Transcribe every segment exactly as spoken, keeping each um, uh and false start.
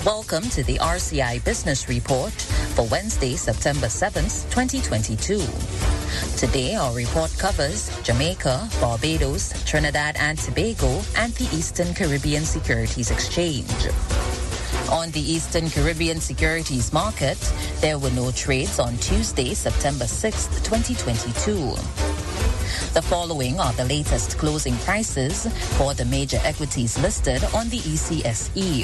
Welcome to the R C I Business Report for Wednesday, September seventh, twenty twenty-two. Today, our report covers Jamaica, Barbados, Trinidad and Tobago, and the Eastern Caribbean Securities Exchange. On the Eastern Caribbean Securities Market, there were no trades on Tuesday, September sixth, twenty twenty-two. The following are the latest closing prices for the major equities listed on the E C S E.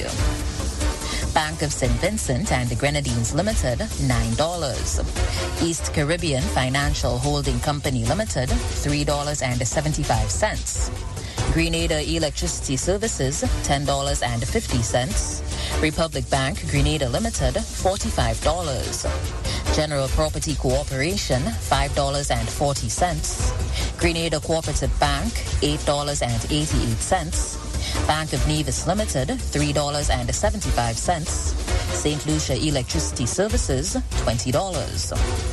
Bank of Saint Vincent and the Grenadines Limited, nine dollars. East Caribbean Financial Holding Company Limited, three dollars and seventy-five cents. Grenada Electricity Services, ten dollars and fifty cents. Republic Bank Grenada Limited, forty-five dollars. General Property Corporation, five dollars and forty cents. Grenada Cooperative Bank, eight dollars and eighty-eight cents. Bank of Nevis Limited, three dollars and seventy-five cents. Saint Lucia Electricity Services, twenty dollars.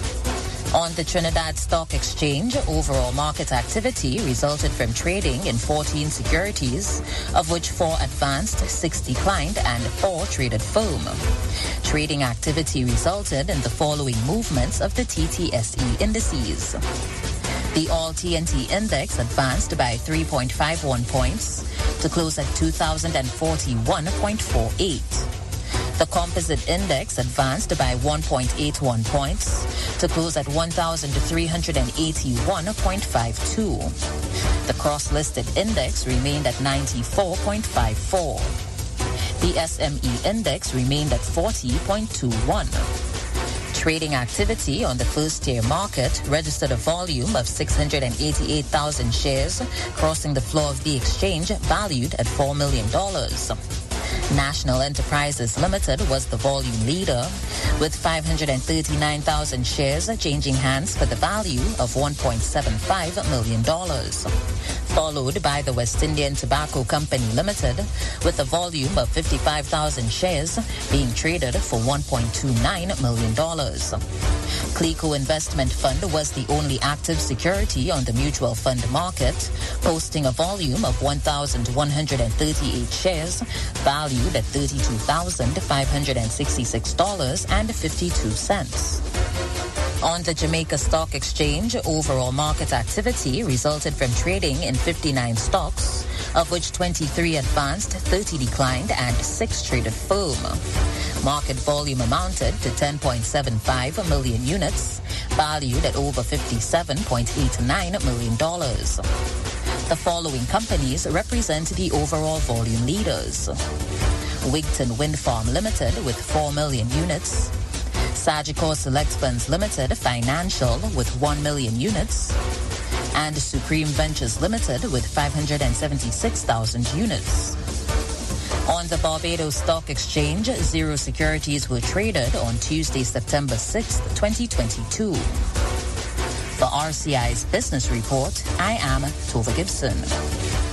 On the Trinidad Stock Exchange, overall market activity resulted from trading in fourteen securities, of which four advanced, six declined, and four traded firm. Trading activity resulted in the following movements of the T T S E indices. The All T N T Index advanced by three point five one points to close at two thousand forty-one point four eight. The Composite Index advanced by one point eight one points to close at one thousand three hundred eighty-one point five two. The Cross-Listed Index remained at ninety-four point five four. The S M E Index remained at forty point two one. Trading activity on the first-tier market registered a volume of six hundred eighty-eight thousand shares, crossing the floor of the exchange valued at four million dollars. National Enterprises Limited was the volume leader, with five hundred thirty-nine thousand shares changing hands for the value of one point seven five million dollars. Followed by the West Indian Tobacco Company Limited, with a volume of fifty-five thousand shares being traded for one point two nine million dollars. Clico Investment Fund was the only active security on the mutual fund market, posting a volume of one thousand one hundred thirty-eight shares, valued at thirty-two thousand five hundred sixty-six dollars and fifty-two cents. On the Jamaica Stock Exchange, overall market activity resulted from trading in fifty-nine stocks, of which twenty-three advanced, thirty declined, and six traded firm. Market volume amounted to ten point seven five million units, valued at over fifty-seven point eight nine million dollars. The following companies represent the overall volume leaders. Wigton Wind Farm Limited with four million units. Sagicor Select Funds Limited Financial with one million units. And Supreme Ventures Limited with five hundred seventy-six thousand units. On the Barbados Stock Exchange, zero securities were traded on Tuesday, September sixth, twenty twenty-two. For R C I's Business Report, I am Tova Gibson.